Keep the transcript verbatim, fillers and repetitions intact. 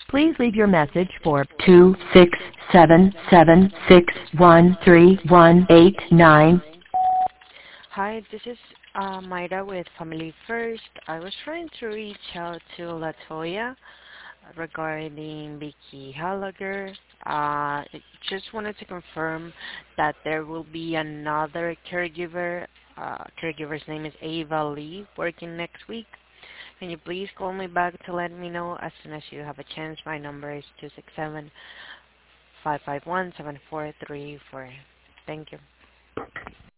Please leave your message for two six seven seven six one three one eight nine. Hi, this is uh, Mayra with Family First. I was trying to reach out to Latoya regarding Vicky Gallagher. Uh, just wanted to confirm that there will be another caregiver. Uh, caregiver's name is Ava Lee, working next week. Can you please call me back to let me know as soon as you have a chance? My number is two six seven, five five one, seven four three four. Thank you.